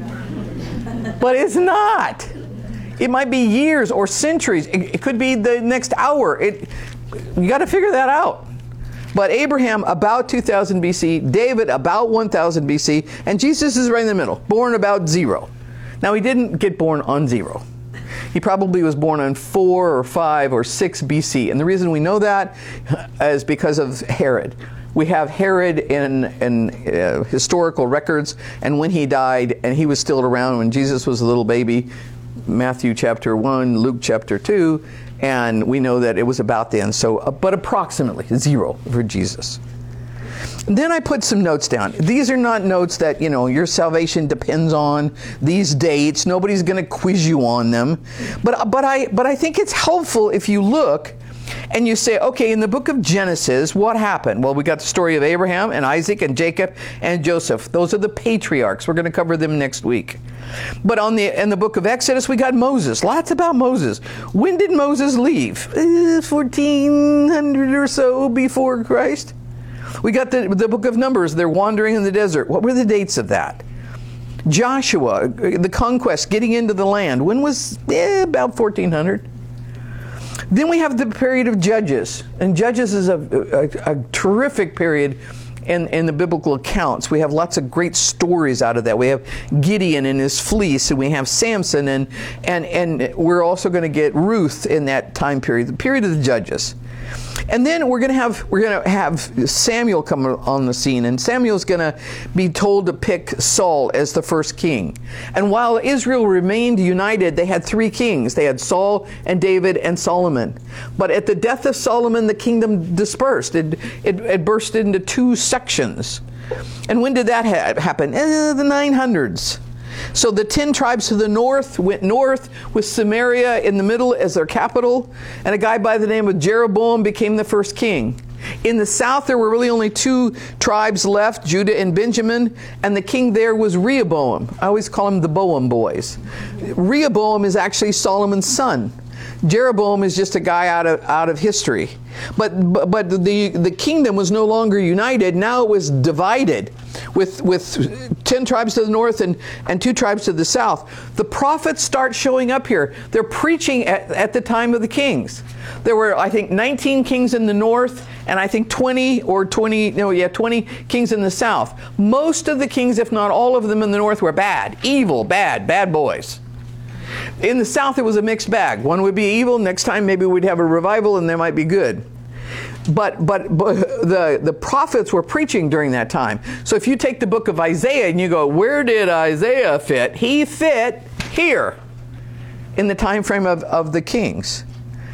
Speaker 1: But it's not. It might be years or centuries. It, it could be the next hour. It, you got to figure that out. But Abraham about two thousand B C, David about one thousand B C, and Jesus is right in the middle, born about zero. Now, he didn't get born on zero. He probably was born on four or five or six B C. And the reason we know that is because of Herod. We have Herod in, in uh, historical records, and when he died, and he was still around when Jesus was a little baby, Matthew chapter one, Luke chapter two, and we know that it was about then. So, uh, but approximately zero for Jesus. Then I put some notes down. These are not notes that, you know, your salvation depends on these dates. Nobody's going to quiz you on them. But but I but I think it's helpful if you look and you say, okay, in the book of Genesis, what happened? Well, we got the story of Abraham and Isaac and Jacob and Joseph. Those are the patriarchs. We're going to cover them next week. But on the in the book of Exodus, we got Moses. Lots about Moses. When did Moses leave? Uh, fourteen hundred or so before Christ. We got the, the book of Numbers. They're wandering in the desert. What were the dates of that? Joshua, the conquest, getting into the land. When was eh, about fourteen hundred? Then we have the period of Judges. And Judges is a, a, a terrific period in, in the biblical accounts. We have lots of great stories out of that. We have Gideon and his fleece, and we have Samson, and, and, and we're also going to get Ruth in that time period, the period of the Judges. And then we're going to have we're going to have Samuel come on the scene, and Samuel's going to be told to pick Saul as the first king. And while Israel remained united, they had three kings. They had Saul and David and Solomon. But at the death of Solomon, the kingdom dispersed. It it, it burst into two sections. And when did that ha- happen? Eh, the nine hundreds. So the ten tribes to the north went north with Samaria in the middle as their capital, and a guy by the name of Jeroboam became the first king. In the south, there were really only two tribes left, Judah and Benjamin, and the king there was Rehoboam. I always call him the Boam boys. Rehoboam is actually Solomon's son. Jeroboam is just a guy out of out of history. But but, but the, the kingdom was no longer united. Now it was divided with with ten tribes to the north and, and two tribes to the south. The prophets start showing up here. They're preaching at, at the time of the kings. There were, I think, nineteen kings in the north, and I think twenty or twenty, no, yeah, twenty kings in the south. Most of the kings, if not all of them in the north, were bad, evil, bad, bad boys. In the south, it was a mixed bag. One would be evil. Next time, maybe we'd have a revival, and they might be good. But, but but the the prophets were preaching during that time. So if you take the book of Isaiah and you go, where did Isaiah fit? He fit here in the time frame of, of the kings.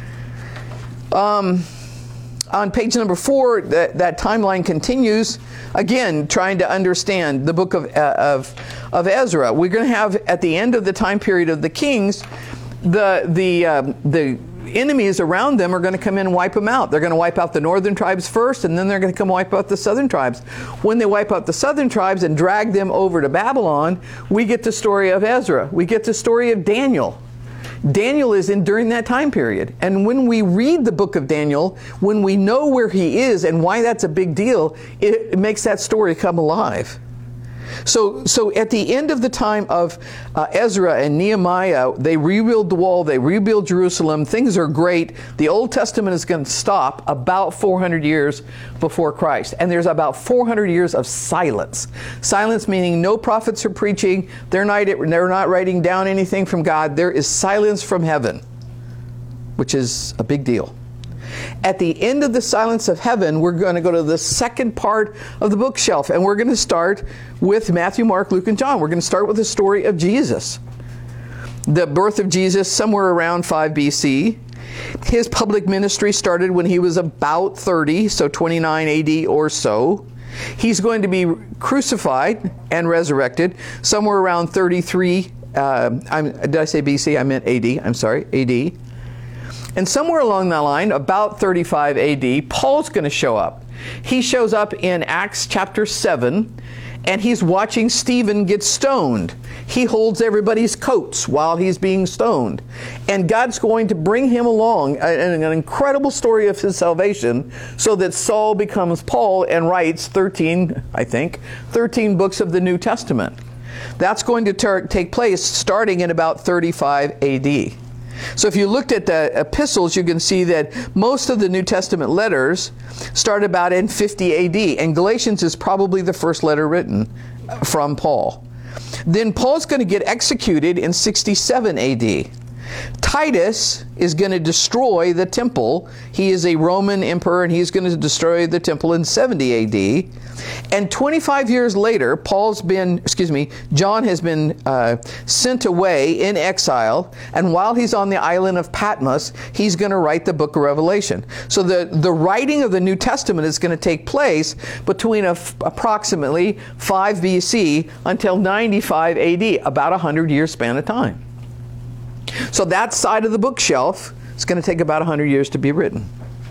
Speaker 1: Um, on page number four, that, that timeline continues. Again, trying to understand the book of, uh, of, of Ezra. We're going to have, at the end of the time period of the kings, the, the, um, the enemies around them are going to come in and wipe them out. They're going to wipe out the northern tribes first, and then they're going to come wipe out the southern tribes. When they wipe out the southern tribes and drag them over to Babylon, we get the story of Ezra. We get the story of Daniel. Daniel is in during that time period. And when we read the book of Daniel, when we know where he is and why that's a big deal, it, it makes that story come alive. So, so at the end of the time of uh, Ezra and Nehemiah, they rebuild the wall, they rebuild Jerusalem, things are great. The Old Testament is going to stop about four hundred years before Christ. And there's about four hundred years of silence. Silence meaning no prophets are preaching, they're not, they're not writing down anything from God. There is silence from heaven, which is a big deal. At the end of the silence of heaven, we're going to go to the second part of the bookshelf, and we're going to start with Matthew, Mark, Luke, and John. We're going to start with the story of Jesus. The birth of Jesus somewhere around five B C. His public ministry started when he was about thirty, so twenty-nine A D or so. He's going to be crucified and resurrected somewhere around thirty-three. Uh, I'm, did I say B C? I meant A D. I'm sorry, A D. And somewhere along that line, about thirty-five A D, Paul's going to show up. He shows up in Acts chapter seven, and he's watching Stephen get stoned. He holds everybody's coats while he's being stoned. And God's going to bring him along, an, an incredible story of his salvation, so that Saul becomes Paul and writes thirteen, I think, thirteen books of the New Testament. That's going to ter- take place starting in about thirty-five A D. So if you looked at the epistles, you can see that most of the New Testament letters start about in fifty A D, and Galatians is probably the first letter written from Paul. Then Paul's going to get executed in sixty-seven A D. Titus is going to destroy the temple. He is a Roman emperor, and he's going to destroy the temple in seventy A D. And twenty-five years later, Paul's been, excuse me, John has been uh, sent away in exile, and while he's on the island of Patmos, he's going to write the book of Revelation. So the, the writing of the New Testament is going to take place between a f- approximately five B C until ninety-five A D, about a hundred year span of time. So that side of the bookshelf is going to take about one hundred years to be written.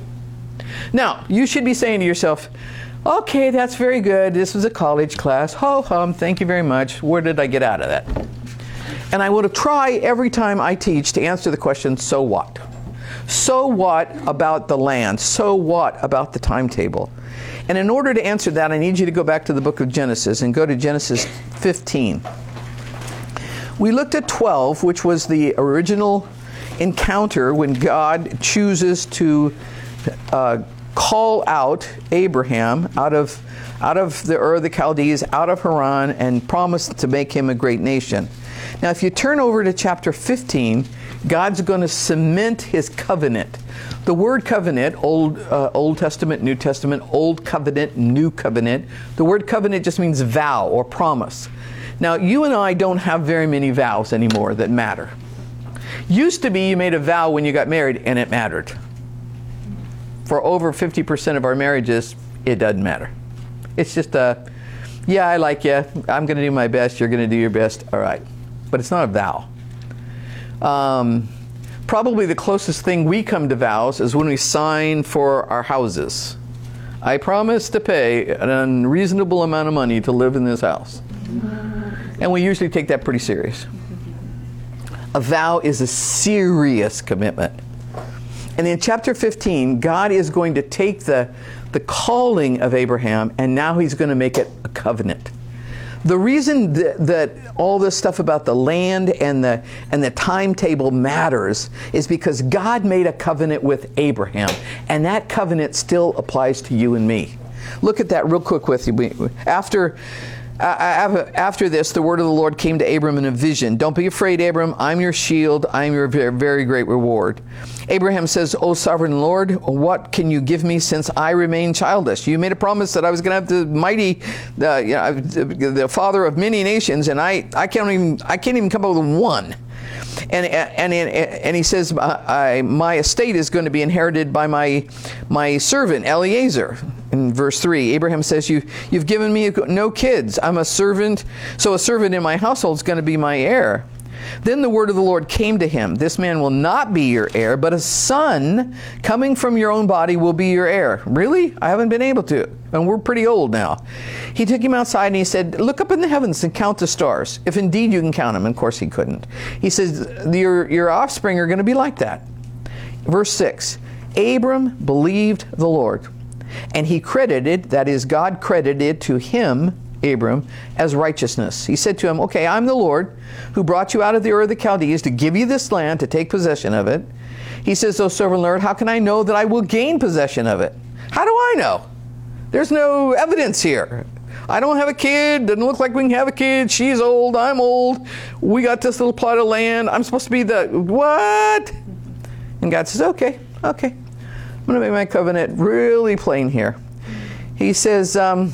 Speaker 1: Now, you should be saying to yourself, okay, that's very good. This was a college class. Ho hum, thank you very much. Where did I get out of that? And I will try every time I teach to answer the question, so what? So what about the land? So what about the timetable? And in order to answer that, I need you to go back to the book of Genesis and go to Genesis fifteen. We looked at twelve, which was the original encounter when God chooses to uh, call out Abraham out of, out of the Ur of the Chaldees, out of Haran, and promise to make him a great nation. Now, if you turn over to chapter fifteen, God's going to cement his covenant. The word covenant, Old, uh, Old Testament, New Testament, Old Covenant, New Covenant, the word covenant just means vow or promise. Now, you and I don't have very many vows anymore that matter. Used to be you made a vow when you got married and it mattered. For over fifty percent of our marriages, it doesn't matter. It's just a, yeah, I like you. I'm going to do my best. You're going to do your best. All right. But it's not a vow. Um, probably the closest thing we come to vows is when we sign for our houses. I promise to pay an unreasonable amount of money to live in this house. And we usually take that pretty serious. A vow is a serious commitment. And in chapter fifteen, God is going to take the, the calling of Abraham, and now he's going to make it a covenant. The reason that, that all this stuff about the land and the, and the timetable matters is because God made a covenant with Abraham, and that covenant still applies to you and me. Look at that real quick with you. After... Uh, after this, the word of the Lord came to Abram in a vision. Don't be afraid, Abram. I'm your shield. I'm your very, very great reward. Abraham says, O sovereign Lord, what can you give me since I remain childless? You made a promise that I was going to have the mighty, uh, you know, the father of many nations, and I, I can't even, I can't even come up with one. And and and he says, I, my estate is going to be inherited by my my servant Eliezer. In verse three, Abraham says, you you've given me no kids. I'm a servant, so a servant in my household is going to be my heir. Then the word of the Lord came to him. This man will not be your heir, but a son coming from your own body will be your heir. Really? I haven't been able to. And we're pretty old now. He took him outside and he said, look up in the heavens and count the stars, if indeed you can count them. And of course he couldn't. He says, your, your offspring are going to be like that. Verse six, Abram believed the Lord, and he credited, that is, God credited to him, Abram, as righteousness. He said to him, okay, I'm the Lord who brought you out of the Ur of the Chaldees to give you this land, to take possession of it. He says, O servant Lord, how can I know that I will gain possession of it? How do I know? There's no evidence here. I don't have a kid. Doesn't look like we can have a kid. She's old. I'm old. We got this little plot of land. I'm supposed to be the, what? And God says, okay, okay. I'm going to make my covenant really plain here. He says, um,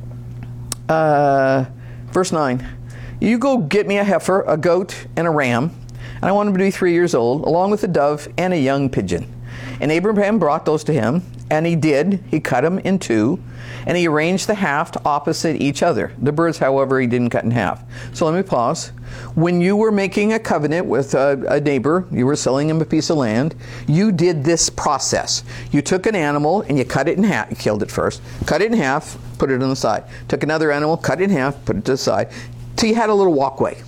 Speaker 1: uh, verse nine, you go get me a heifer, a goat, and a ram, and I want them to be three years old, along with a dove and a young pigeon. And Abraham brought those to him, and he did. He cut them in two, and he arranged the haft opposite each other. The birds, however, he didn't cut in half. So let me pause. When you were making a covenant with a, a neighbor, you were selling him a piece of land, you did this process. You took an animal and you cut it in half. You killed it first. Cut it in half, put it on the side. Took another animal, cut it in half, put it to the side. Till you had a little walkway.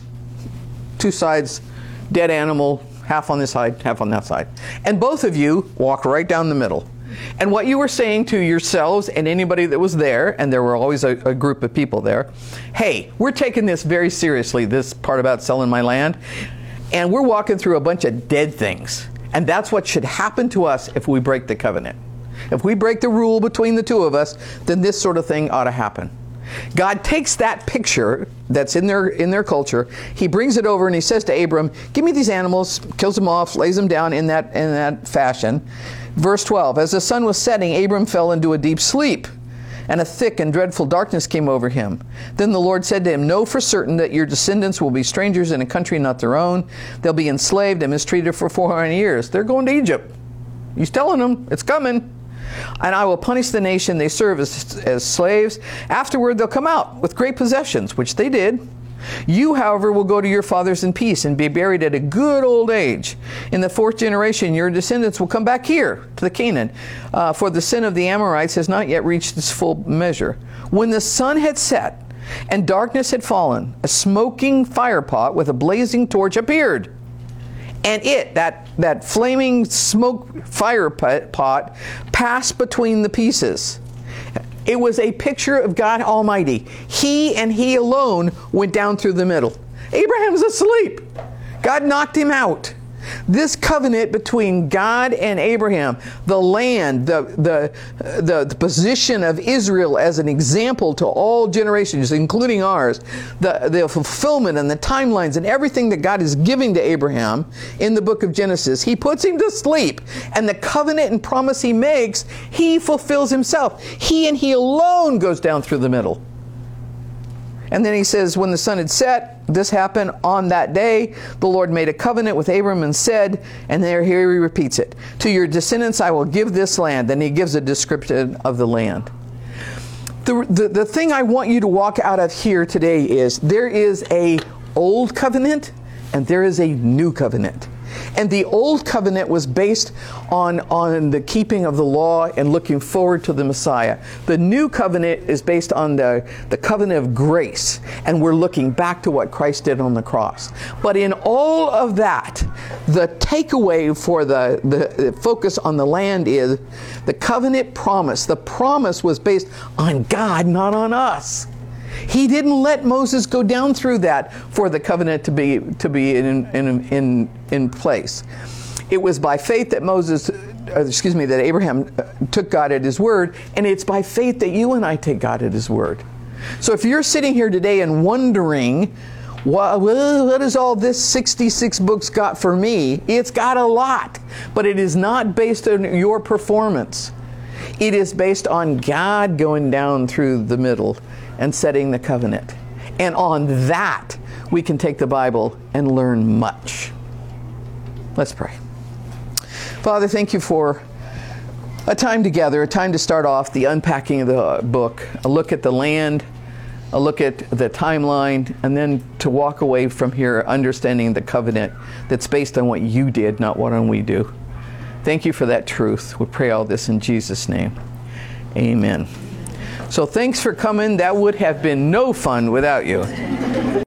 Speaker 1: Two sides, dead animal, half on this side, half on that side. And both of you walk right down the middle. And what you were saying to yourselves and anybody that was there, and there were always a, a group of people there, hey, we're taking this very seriously, this part about selling my land, and we're walking through a bunch of dead things. And that's what should happen to us if we break the covenant. If we break the rule between the two of us, then this sort of thing ought to happen. God takes that picture that's in their in their culture, he brings it over and he says to Abram, give me these animals, kills them off, lays them down in that in that fashion. Verse twelve, as the sun was setting, Abram fell into a deep sleep, and a thick and dreadful darkness came over him. Then the Lord said to him, know for certain that your descendants will be strangers in a country not their own. They'll be enslaved and mistreated for four hundred years. They're going to Egypt. He's telling them, it's coming. And I will punish the nation they serve as, as slaves. Afterward, they'll come out with great possessions, which they did. You, however, will go to your fathers in peace and be buried at a good old age. In the fourth generation, your descendants will come back here to the Canaan, uh, for the sin of the Amorites has not yet reached its full measure. When the sun had set and darkness had fallen, a smoking firepot with a blazing torch appeared. And it, that, that flaming smoke fire pot, passed between the pieces. It was a picture of God Almighty. He and He alone went down through the middle. Abraham's asleep. God knocked him out. This covenant between God and Abraham, the land, the, the, the, the position of Israel as an example to all generations, including ours, the, the fulfillment and the timelines and everything that God is giving to Abraham in the book of Genesis, he puts him to sleep. And the covenant and promise he makes, he fulfills himself. He and he alone goes down through the middle. And then he says, when the sun had set, this happened on that day, the Lord made a covenant with Abram and said, and there here he repeats it, to your descendants I will give this land. Then he gives a description of the land. The, the, the thing I want you to walk out of here today is there is a old covenant and there is a new covenant. And the old covenant was based on, on the keeping of the law and looking forward to the Messiah. The new covenant is based on the, the covenant of grace, and we're looking back to what Christ did on the cross. But in all of that, the takeaway for the, the, the focus on the land is the covenant promise. The promise was based on God, not on us. He didn't let Moses go down through that for the covenant to be to be in in in, in place. It was by faith that Moses, uh, excuse me, that Abraham uh, took God at His word, and it's by faith that you and I take God at His word. So if you're sitting here today and wondering, what, what has all this sixty-six books got for me? It's got a lot, but it is not based on your performance. It is based on God going down through the middle and setting the covenant. And on that, we can take the Bible and learn much. Let's pray. Father, thank you for a time together, a time to start off the unpacking of the book, a look at the land, a look at the timeline, and then to walk away from here understanding the covenant that's based on what you did, not what we do. Thank you for that truth. We pray all this in Jesus' name. Amen. So thanks for coming. That would have been no fun without you.